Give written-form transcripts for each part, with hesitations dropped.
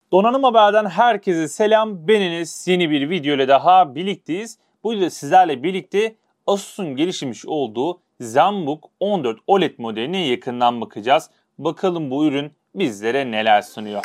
Donanım Haber'den herkese selam. Ben Enes. Yeni bir video ile daha birlikteyiz. Bu videoda sizlerle birlikte Asus'un geliştirmiş olduğu ZenBook 14 OLED modeline yakından bakacağız. Bakalım bu ürün bizlere neler sunuyor.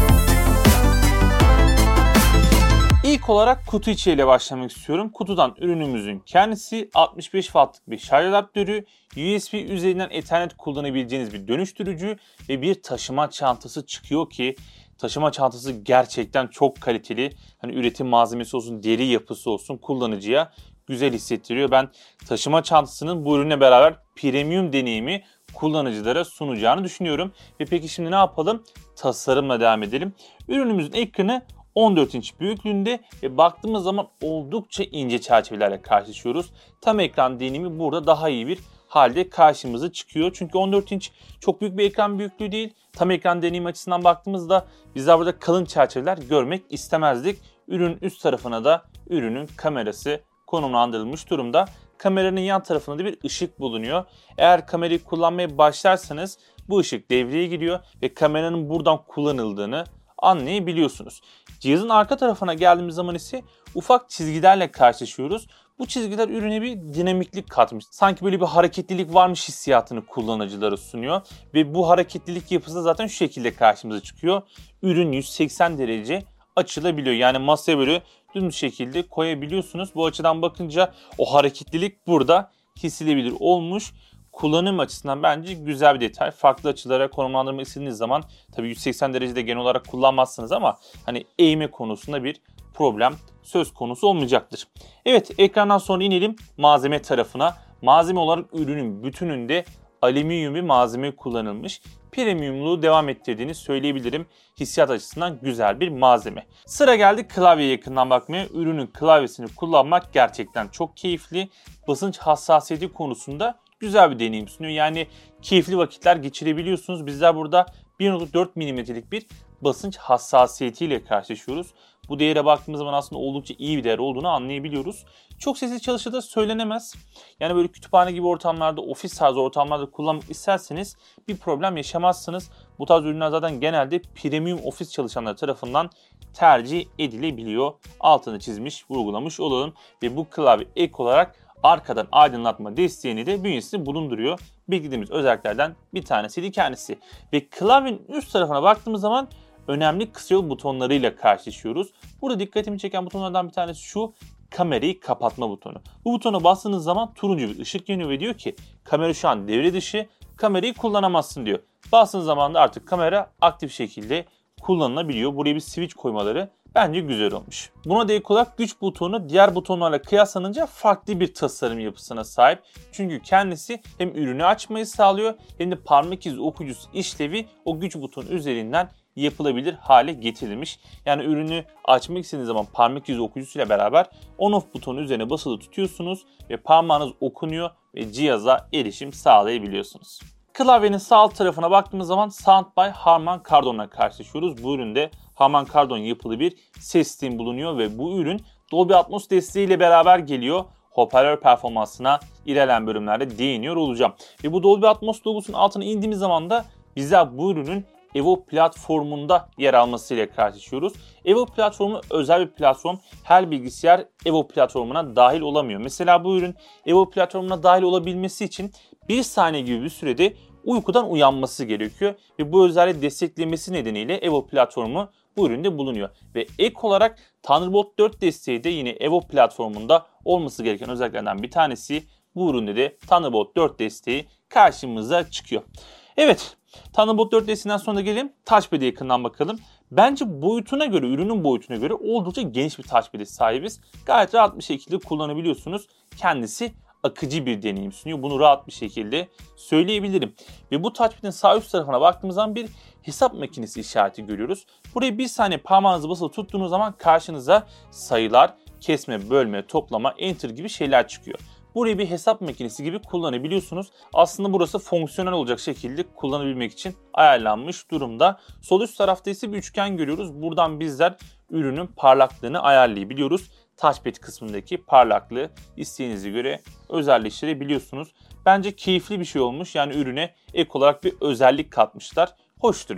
İlk olarak kutu içeriğiyle başlamak istiyorum. Kutudan ürünümüzün kendisi 65 wattlık bir şarj adaptörü, USB üzerinden Ethernet kullanabileceğiniz bir dönüştürücü ve bir taşıma çantası çıkıyor ki taşıma çantası gerçekten çok kaliteli. Hani üretim malzemesi olsun, deri yapısı olsun kullanıcıya güzel hissettiriyor. Ben taşıma çantasının bu ürünle beraber premium deneyimi kullanıcılara sunacağını düşünüyorum. Ve peki şimdi ne yapalım? Tasarımla devam edelim. Ürünümüzün ekranı 14 inç büyüklüğünde ve baktığımız zaman oldukça ince çerçevelerle karşılaşıyoruz. Tam ekran deneyimi burada daha iyi bir halde karşımıza çıkıyor. Çünkü 14 inç çok büyük bir ekran büyüklüğü değil. Tam ekran deneyimi açısından baktığımızda bizler burada kalın çerçeveler görmek istemezdik. Ürünün üst tarafına da ürünün kamerası konumlandırılmış durumda. Kameranın yan tarafında da bir ışık bulunuyor. Eğer kamerayı kullanmaya başlarsanız bu ışık devreye giriyor ve kameranın buradan kullanıldığını anlayabiliyorsunuz. Cihazın arka tarafına geldiğimiz zaman ise ufak çizgilerle karşılaşıyoruz. Bu çizgiler ürüne bir dinamiklik katmış. Sanki böyle bir hareketlilik varmış hissiyatını kullanıcılara sunuyor. Ve bu hareketlilik yapısı da zaten şu şekilde karşımıza çıkıyor. Ürün 180 derece açılabiliyor. Yani masaya böyle dümdüz şekilde koyabiliyorsunuz. Bu açıdan bakınca o hareketlilik burada hissedilebilir olmuş. Kullanım açısından bence güzel bir detay. Farklı açılara konumlandırmak istediğiniz zaman tabii 180 derecede genel olarak kullanmazsınız ama hani eğme konusunda bir problem söz konusu olmayacaktır. Evet, ekrandan sonra inelim malzeme tarafına. Malzeme olarak ürünün bütününde alüminyum bir malzeme kullanılmış. Premiumluğu devam ettirdiğini söyleyebilirim. Hissiyat açısından güzel bir malzeme. Sıra geldi klavyeye yakından bakmaya. Ürünün klavyesini kullanmak gerçekten çok keyifli. Basınç hassasiyeti konusunda güzel bir deneyim sunuyor. Yani keyifli vakitler geçirebiliyorsunuz. Bizler burada 1.4 mm'lik bir basınç hassasiyetiyle karşılaşıyoruz. Bu değere baktığımız zaman aslında oldukça iyi bir değer olduğunu anlayabiliyoruz. Çok sesli çalıştığı da söylenemez. Yani böyle kütüphane gibi ortamlarda, ofis tarzı ortamlarda kullanmak isterseniz bir problem yaşamazsınız. Bu tarz ürünler zaten genelde premium ofis çalışanları tarafından tercih edilebiliyor. Altını çizmiş, vurgulamış olalım. Ve bu klavye ek olarak arkadan aydınlatma desteğini de bünyesinde bulunduruyor. Beklediğimiz özelliklerden bir tanesiydi kendisi. Ve klavyenin üst tarafına baktığımız zaman önemli kısa yol butonlarıyla karşılaşıyoruz. Burada dikkatimi çeken butonlardan bir tanesi şu: kamerayı kapatma butonu. Bu butona bastığınız zaman turuncu bir ışık yanıyor ve diyor ki kamera şu an devre dışı, kamerayı kullanamazsın diyor. Bastığınız zaman da artık kamera aktif şekilde kullanılabiliyor. Buraya bir switch koymaları bence güzel olmuş. Buna da ek olarak güç butonu diğer butonlarla kıyaslanınca farklı bir tasarım yapısına sahip. Çünkü kendisi hem ürünü açmayı sağlıyor hem de parmak izi okuyucusu işlevi o güç butonu üzerinden yapılabilir hale getirilmiş. Yani ürünü açmak istediğiniz zaman parmak izi okuyucusuyla beraber on-off butonu üzerine basılı tutuyorsunuz ve parmağınız okunuyor ve cihaza erişim sağlayabiliyorsunuz. Klavyenin sağ alt tarafına baktığımız zaman Sound by Harman Kardon'la karşılaşıyoruz. Bu üründe Harman Kardon yapılı bir ses sistemi bulunuyor ve bu ürün Dolby Atmos desteğiyle beraber geliyor. Hoparlör performansına ilerleyen bölümlerde değiniyor olacağım. Ve bu Dolby Atmos logosunun altına indiğimiz zaman da bizler bu ürünün Evo platformunda yer almasıyla karşılaşıyoruz. Evo platformu özel bir platform. Her bilgisayar Evo platformuna dahil olamıyor. Mesela bu ürün Evo platformuna dahil olabilmesi için 1 saniye gibi bir sürede uykudan uyanması gerekiyor. Ve bu özelliği desteklemesi nedeniyle Evo platformu bu üründe bulunuyor. Ve ek olarak Thunderbolt 4 desteği de yine Evo platformunda olması gereken özelliklerden bir tanesi. Bu üründe de Thunderbolt 4 desteği karşımıza çıkıyor. Evet, Thunderbolt 4 desteğinden sonra gelelim Touchpad'e yakından bakalım. Bence boyutuna göre, ürünün boyutuna göre oldukça geniş bir touchpad'e sahibiz. Gayet rahat bir şekilde kullanabiliyorsunuz. Kendisi akıcı bir deneyim sunuyor. Bunu rahat bir şekilde söyleyebilirim. Ve bu touchpad'in sağ üst tarafına baktığımız zaman bir hesap makinesi işareti görüyoruz. Buraya bir saniye parmağınızı basılı tuttuğunuz zaman karşınıza sayılar, kesme, bölme, toplama, enter gibi şeyler çıkıyor. Burayı bir hesap makinesi gibi kullanabiliyorsunuz. Aslında burası fonksiyonel olacak şekilde kullanabilmek için ayarlanmış durumda. Sol üst tarafta ise bir üçgen görüyoruz. Buradan bizler ürünün parlaklığını ayarlayabiliyoruz. Touchpad kısmındaki parlaklığı isteğinize göre özelleştirebiliyorsunuz. Bence keyifli bir şey olmuş. Yani ürüne ek olarak bir özellik katmışlar. Hoş duruyor.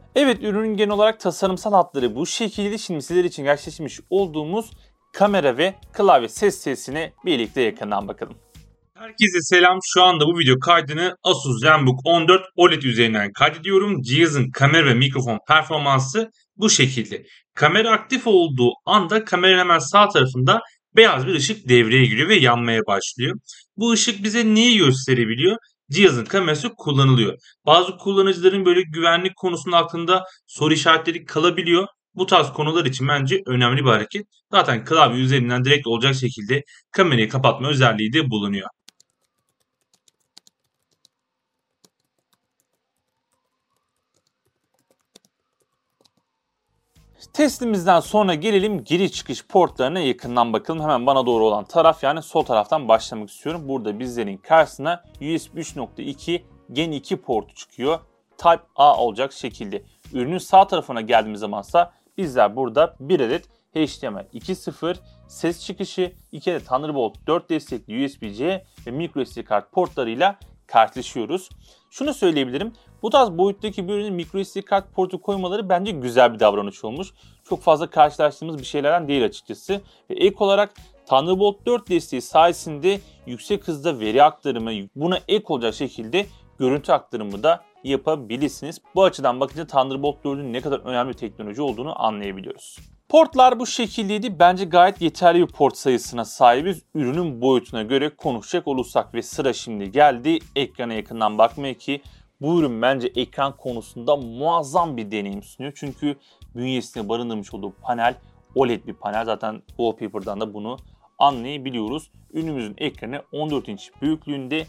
Evet, ürünün genel olarak tasarımsal hatları bu şekilde. Şimdi sizler için gerçekleşmiş olduğumuz kamera ve klavye ses sesine birlikte yakından bakalım. Herkese selam. Şu anda bu video kaydını Asus ZenBook 14 OLED üzerinden kaydediyorum. Cihazın kamera ve mikrofon performansı bu şekilde. Kamera aktif olduğu anda kameranın hemen sağ tarafında beyaz bir ışık devreye giriyor ve yanmaya başlıyor. Bu ışık bize neyi gösterebiliyor? Cihazın kamerası kullanılıyor. Bazı kullanıcıların böyle güvenlik konusunda aklında soru işaretleri kalabiliyor. Bu tarz konular için bence önemli bir hareket. Zaten klavye üzerinden direkt olacak şekilde kamerayı kapatma özelliği de bulunuyor. Testimizden sonra gelelim giriş çıkış portlarına yakından bakalım. Hemen bana doğru olan taraf, yani sol taraftan başlamak istiyorum. Burada bizlerin karşısına USB 3.2 Gen 2 portu çıkıyor. Type A olacak şekilde. Ürünün sağ tarafına geldiğimiz zamansa bizler burada bir adet HDMI 2.0 ses çıkışı, 2 adet Thunderbolt 4 destekli USB-C ve microSD kart portlarıyla karşılaşıyoruz. Şunu söyleyebilirim. Bu tarz boyuttaki bir ürünün microSD kart portu koymaları bence güzel bir davranış olmuş. Çok fazla karşılaştığımız bir şeylerden değil açıkçası. Ve ek olarak Thunderbolt 4 desteği sayesinde yüksek hızda veri aktarımı, buna ek olacak şekilde görüntü aktarımı da yapabilirsiniz. Bu açıdan bakınca Thunderbolt 4'ün ne kadar önemli bir teknoloji olduğunu anlayabiliyoruz. Portlar bu şekildeydi. Bence gayet yeterli bir port sayısına sahibiz. Ürünün boyutuna göre konuşacak olursak ve sıra şimdi geldi ekrana yakından bakmaya, ki bu ürün bence ekran konusunda muazzam bir deneyim sunuyor. Çünkü bünyesinde barındırmış olduğu panel OLED bir panel. Zaten wallpaper'dan da bunu anlayabiliyoruz. Ürünümüzün ekranı 14 inç büyüklüğünde,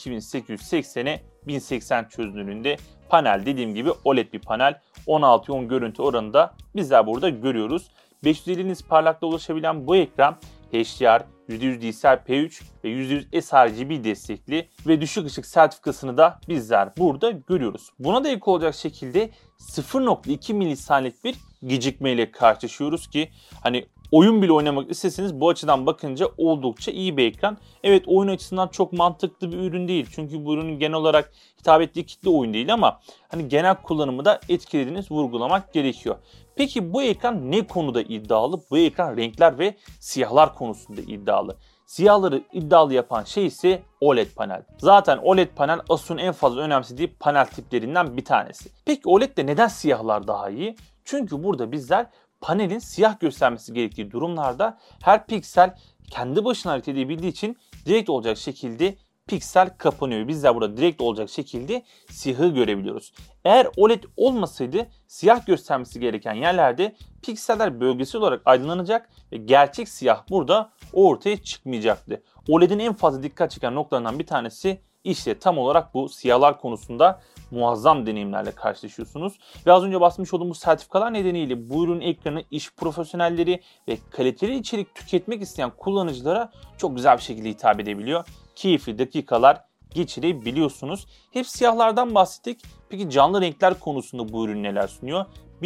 2880'e 1080 çözünürlüğünde panel, dediğim gibi OLED bir panel. 16:10 görüntü oranında bizler burada görüyoruz. 550 nits parlaklığa ulaşabilen bu ekran HDR, %100 DCI-P3 ve %100 sRGB destekli ve düşük ışık sertifikasını da bizler burada görüyoruz. Buna da ek olacak şekilde 0.2 milisaniyelik bir gecikmeyle karşılaşıyoruz ki hani oyun bile oynamak isteseniz bu açıdan bakınca oldukça iyi bir ekran. Evet, oyun açısından çok mantıklı bir ürün değil. Çünkü bu ürünün genel olarak hitap ettiği kitle oyun değil, ama hani genel kullanımı da etkilediğiniz vurgulamak gerekiyor. Peki bu ekran ne konuda iddialı? Bu ekran renkler ve siyahlar konusunda iddialı. Siyahları iddialı yapan şey ise OLED panel. Zaten OLED panel Asus'un en fazla önemsediği panel tiplerinden bir tanesi. Peki OLED'de neden siyahlar daha iyi? Çünkü burada bizler panelin siyah göstermesi gerektiği durumlarda her piksel kendi başına hareket edebildiği için direkt olacak şekilde piksel kapanıyor. Bizler burada direkt olacak şekilde siyahı görebiliyoruz. Eğer OLED olmasaydı siyah göstermesi gereken yerlerde pikseller bölgesel olarak aydınlanacak ve gerçek siyah burada ortaya çıkmayacaktı. OLED'in en fazla dikkat çeken noktalarından bir tanesi işte tam olarak bu siyahlar konusunda muazzam deneyimlerle karşılaşıyorsunuz. Ve az önce bahsetmiş olduğum bu sertifikalar nedeniyle bu ürün ekranı iş profesyonelleri ve kaliteli içerik tüketmek isteyen kullanıcılara çok güzel bir şekilde hitap edebiliyor. Keyifli dakikalar geçirebiliyorsunuz. Hep siyahlardan bahsettik. Peki canlı renkler konusunda bu ürün neler sunuyor?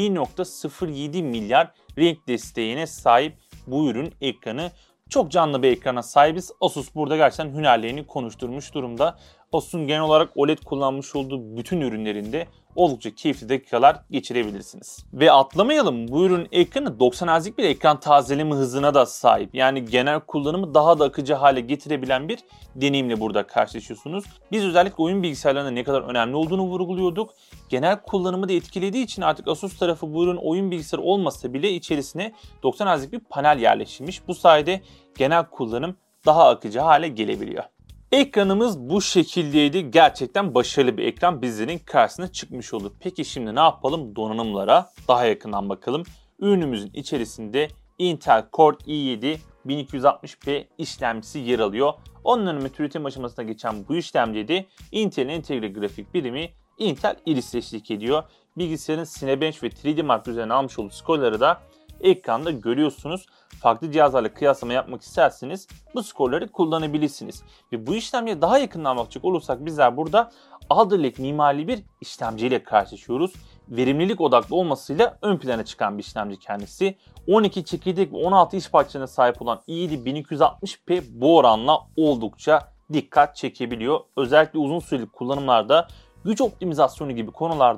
1.07 milyar renk desteğine sahip bu ürün ekranı. Çok canlı bir ekrana sahibiz. Asus burada gerçekten hünerlerini konuşturmuş durumda. Asus'un genel olarak OLED kullanmış olduğu bütün ürünlerinde oldukça keyifli dakikalar geçirebilirsiniz. Ve atlamayalım, bu ürün ekranı 90 Hz'lik bir ekran tazeleme hızına da sahip. Yani genel kullanımı daha da akıcı hale getirebilen bir deneyimle burada karşılaşıyorsunuz. Biz özellikle oyun bilgisayarlarında ne kadar önemli olduğunu vurguluyorduk. Genel kullanımı da etkilediği için artık Asus tarafı bu ürün oyun bilgisayarı olmasa bile içerisine 90 Hz'lik bir panel yerleştirmiş. Bu sayede genel kullanım daha akıcı hale gelebiliyor. Ekranımız bu şekildeydi. Gerçekten başarılı bir ekran bizlerin karşısına çıkmış oldu. Peki şimdi ne yapalım? Donanımlara daha yakından bakalım. Ürünümüzün içerisinde Intel Core i7 1260p işlemcisi yer alıyor. Onun üretim aşamasına geçen bu işlemcide Intel'in entegre grafik birimi Intel Iris eşlik ediyor. Bilgisayarın Cinebench ve 3D Mark üzerine almış olduğu skorları da ekranda görüyorsunuz. Farklı cihazlarla kıyaslama yapmak isterseniz bu skorları kullanabilirsiniz. Ve bu işlemciye daha yakından bakacak olursak bizler burada Alder Lake mimarili bir işlemciyle karşılaşıyoruz. Verimlilik odaklı olmasıyla ön plana çıkan bir işlemci kendisi. 12 çekirdek ve 16 iş parçalarına sahip olan i7 1260p bu oranla oldukça dikkat çekebiliyor. Özellikle uzun süreli kullanımlarda güç optimizasyonu gibi konularda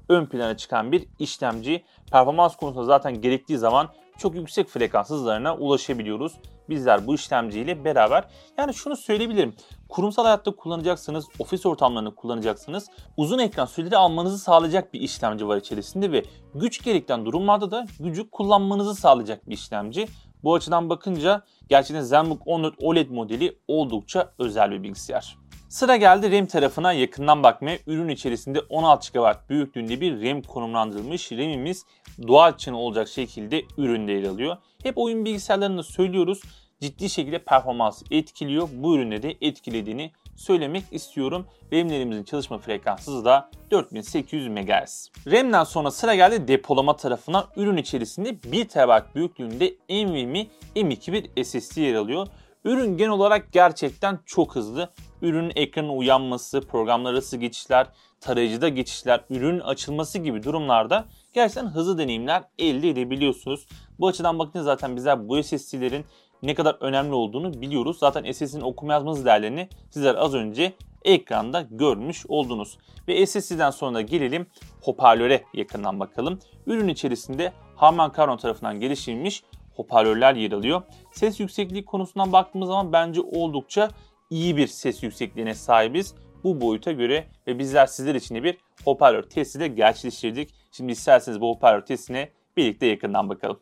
ön plana çıkan bir işlemci. Performans konusunda zaten gerektiği zaman çok yüksek frekans hızlarına ulaşabiliyoruz bizler bu işlemciyle beraber. Yani şunu söyleyebilirim. Kurumsal hayatta kullanacaksınız, ofis ortamlarında kullanacaksınız. Uzun ekran süreleri almanızı sağlayacak bir işlemci var içerisinde ve güç gerektiren durumlarda da gücü kullanmanızı sağlayacak bir işlemci. Bu açıdan bakınca gerçekten Zenbook 14 OLED modeli oldukça özel bir bilgisayar. Sıra geldi RAM tarafına yakından bakmaya. Ürün içerisinde 16 GB büyüklüğünde bir RAM konumlandırılmış. RAM'imiz dual channel olacak şekilde üründe yer alıyor. Hep oyun bilgisayarlarında söylüyoruz. Ciddi şekilde performansı etkiliyor. Bu üründe de etkilediğini söylemek istiyorum. RAM'lerimizin çalışma frekansı da 4800 MHz. RAM'den sonra sıra geldi depolama tarafına. Ürün içerisinde 1 TB büyüklüğünde NVMe M.2 bir SSD yer alıyor. Ürün genel olarak gerçekten çok hızlı. Ürünün ekranın uyanması, programlar arası geçişler, tarayıcıda geçişler, ürünün açılması gibi durumlarda gerçekten hızlı deneyimler elde edebiliyorsunuz. Bu açıdan bakınca zaten bizler bu SSD'lerin ne kadar önemli olduğunu biliyoruz. Zaten SSD'nin okuma yazma hız değerlerini sizler az önce ekranda görmüş oldunuz. Ve SSD'den sonra gelelim hoparlöre yakından bakalım. Ürün içerisinde Harman Kardon tarafından geliştirilmiş hoparlörler yer alıyor. Ses yüksekliği konusundan baktığımız zaman bence oldukça iyi bir ses yüksekliğine sahibiz bu boyuta göre ve bizler sizler için de bir hoparlör testi de gerçekleştirdik. Şimdi isterseniz bu hoparlör testine birlikte yakından bakalım.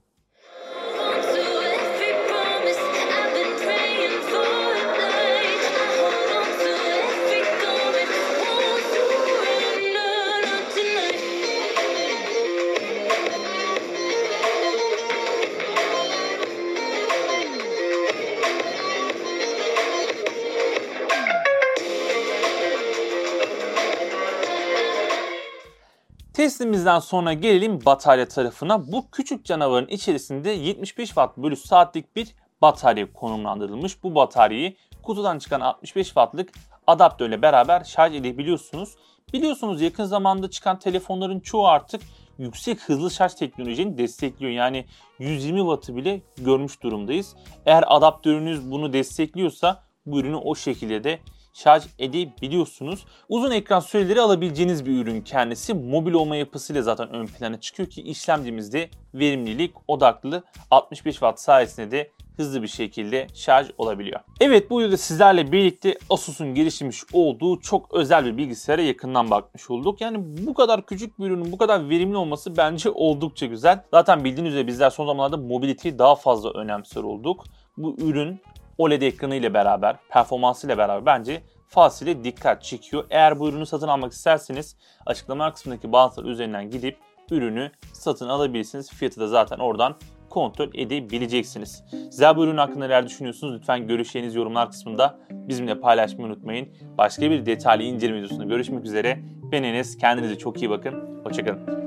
Testimizden sonra gelelim batarya tarafına. Bu küçük canavarın içerisinde 75 Watt bölü saatlik bir batarya konumlandırılmış. Bu bataryayı kutudan çıkan 65 Watt'lık adaptörle beraber şarj edebiliyorsunuz. Biliyorsunuz yakın zamanda çıkan telefonların çoğu artık yüksek hızlı şarj teknolojisini destekliyor. Yani 120 Watt'ı bile görmüş durumdayız. Eğer adaptörünüz bunu destekliyorsa bu ürünü o şekilde de şarj edebiliyorsunuz. Uzun ekran süreleri alabileceğiniz bir ürün kendisi. Mobil olma yapısıyla zaten ön plana çıkıyor ki işlemcimizde verimlilik odaklı 65 Watt sayesinde de hızlı bir şekilde şarj olabiliyor. Evet, bu videoda sizlerle birlikte Asus'un geliştirmiş olduğu çok özel bir bilgisayara yakından bakmış olduk. Yani bu kadar küçük bir ürünün bu kadar verimli olması bence oldukça güzel. Zaten bildiğiniz üzere bizler son zamanlarda mobility'yi daha fazla önemser olduk. Bu ürün OLED ekranı ile beraber, performansı ile beraber bence fazlasıyla dikkat çekiyor. Eğer bu ürünü satın almak isterseniz açıklama kısmındaki bağlantılar üzerinden gidip ürünü satın alabilirsiniz. Fiyatı da zaten oradan kontrol edebileceksiniz. Sizler bu ürün hakkında neler düşünüyorsunuz? Lütfen görüşlerinizi yorumlar kısmında bizimle paylaşmayı unutmayın. Başka bir detaylı inceleme videosunda görüşmek üzere. Ben Enes. Kendinize çok iyi bakın. Hoşça kalın.